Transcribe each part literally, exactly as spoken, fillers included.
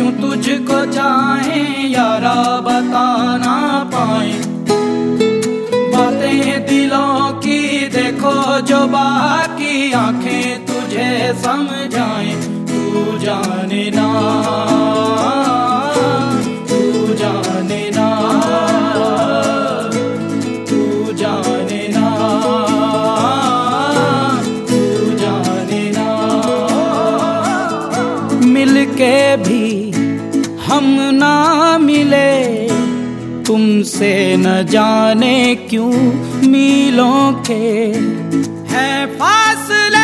क्यों तुझको चाहें यारा बता ना पाए। बातें दिलों की देखो जो बाकी आंखें तुझे समझाएं। तू जाने ना, तू जाने ना, तू जाने ना, तू जाने ना। मिलके भी हम ना मिले, तुमसे न जाने क्यों मीलों के हैं फासले।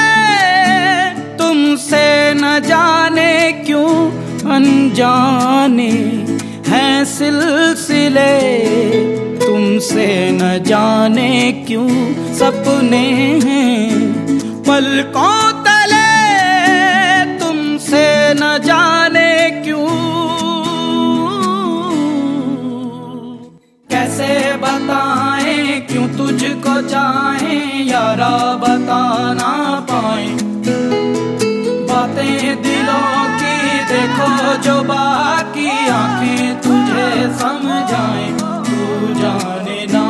तुमसे न जाने क्यों अनजाने हैं सिलसिले। तुमसे न जाने क्यों सपने हैं पलकों तले। तुमसे न जाने क्यों, कैसे बताएं क्यों तुझको चाहें यारा बता ना पाए। बातें दिलों की देखो जो बाकी आंखें तुझे समझाएं। तू जाने ना,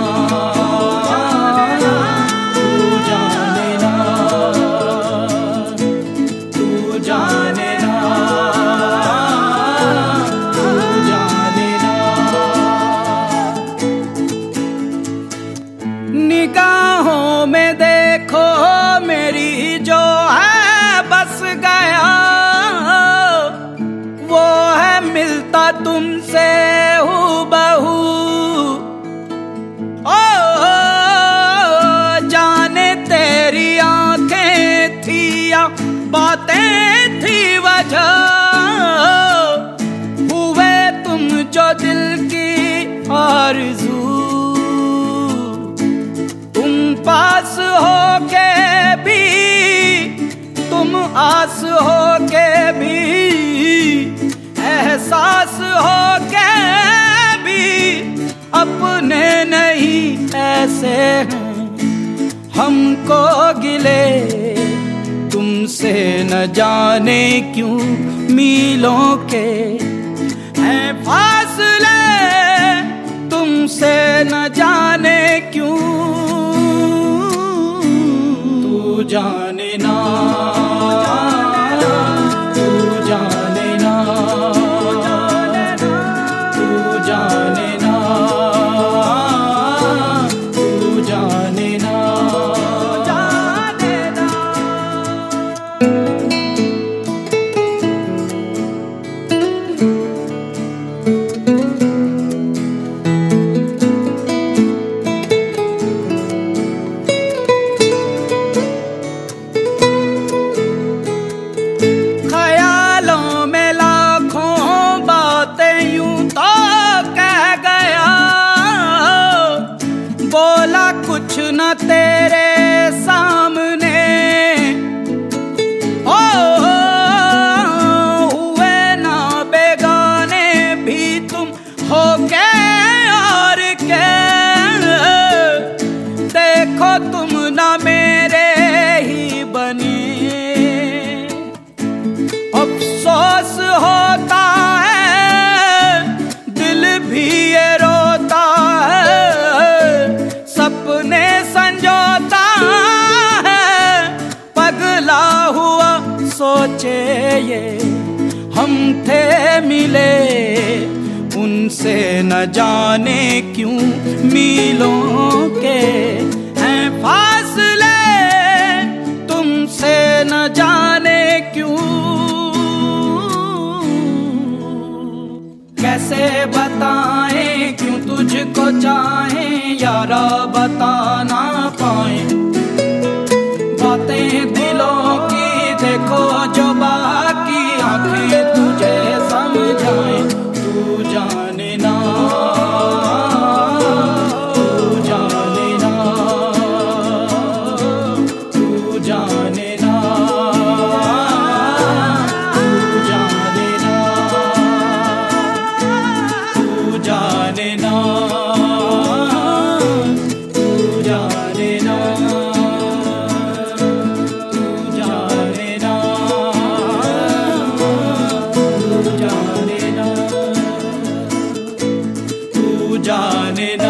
तू जाने ना, तू जाने ना, तू जाने ना। निगाहों में देखो मेरी जो है बस गया, वो है मिलता तुमसे हूबहू। ओ जाने तेरी आंखें थी या बातें थी वजह, हुए तुम जो दिल की आरज़ू। पास हो के भी, तुम आस हो के भी, एहसास हो के भी अपने नहीं ऐसे हैं हमको गिले। तुमसे न जाने क्यों मीलों के हैं फासले। तुमसे न जाने क्यों, तू जाने ना, तू जाने ना, तू जाने ना, तू जाने ना। कुछ न तेरे सामने ओ, हुए ना बेगाने भी तुम हो के और के। देखो तुम ना मेरे ही बने, अफसोस होता है दिल भी ये रोता है। सपने संजोता है पगला हुआ सोचे ये हम थे मिले। उनसे न जाने क्यों मीलों के हैं फासले। तुमसे न जाने क्यों, कैसे बताएं क्यों तुझको चाहें यारा बता ना पाए। बातें दिलों की देखो जो बाकी आंखें तुझे समझाएं। तू जाने ना, तू जाने ना, तू जाने ना, तू जाने ना, तू जाने ना, तू जाने ना, तू जाने ना। जाने ना